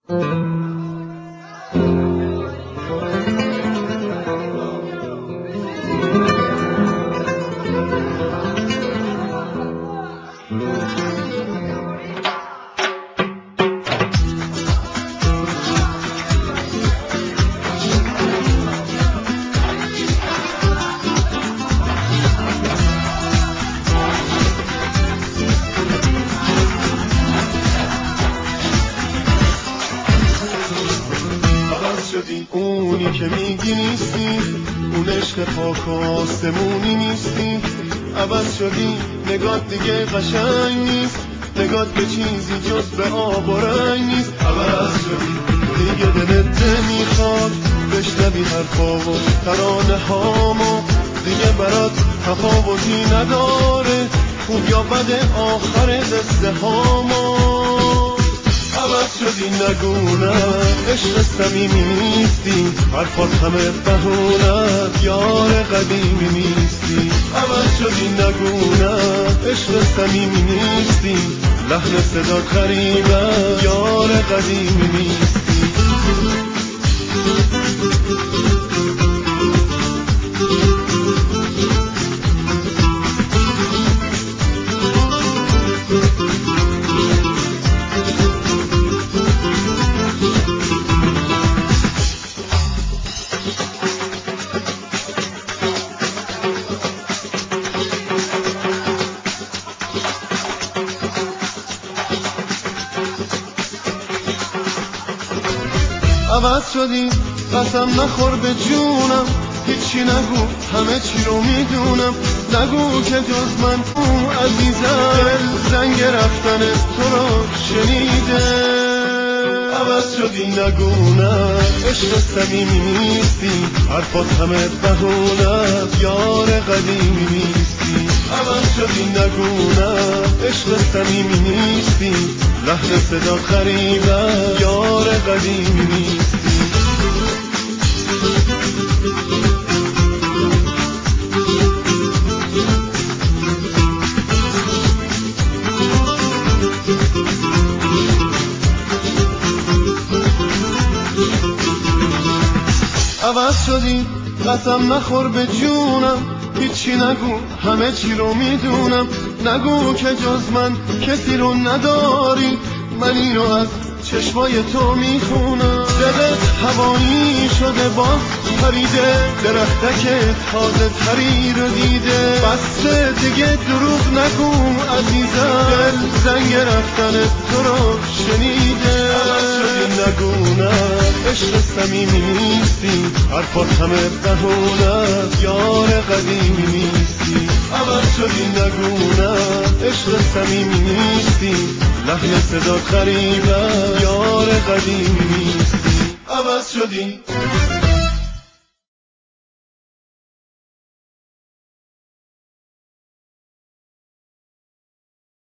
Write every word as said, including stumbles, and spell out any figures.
اونی که میگی نیستی، اون عشق پاک آسمونی نیستی. عوض شدی، نگات دیگه قشنگ نیست، نگات به چیزی جز به آب و رنگ نیست. عوض شدی، دیگه دلت نمیخواد بشنوی حرفا و ترانه هامو، دیگه برات تفاوتی نداره خوب یا بد آخر قصه هامو. عوض شدی نگونه عشق صمیمی نیستی، حرفات همه بهونت یار قدیمی نیستی. عوض شدی نگونه عشق صمیمی نیستی، لحن صدات غریبه یار قدیمی نیستی. عوض شدی قسم نخور به جونم، هیچی نگو همه چی رو میدونم. نگو که جز من او عزیزم دل زنگ رفتن تو رو شنیده. عوض شدی نگونه عشق صمیمی نیستی، حرفات همه بهونت یار قدیمی نیستی. عوض شدی نگونه عشق صمیمی نیستی، لحن صدا غریبه یار قدیمی نیستی. عوض شدی قسم نخور به جونم، هیچی نگو همه چی رو میدونم. نگو که جز من کسی رو نداری، من اینو از چشمای تو میخونم. دلت هوایی شده باز پریده، درختک تازه تری رو دیده. بسته دیگه دروغ نگو عزیزم دل زنگ رفتن تو رو شنیده. عوض شدی نگونه عشق صمیمی نیستی، حرفات همه بهونت یار قدیمی نیستی. عوض شدی نگونه عشق صمیمی نیستی، لحن صدا غریبه یار قدیمی نیستی. عوض شدی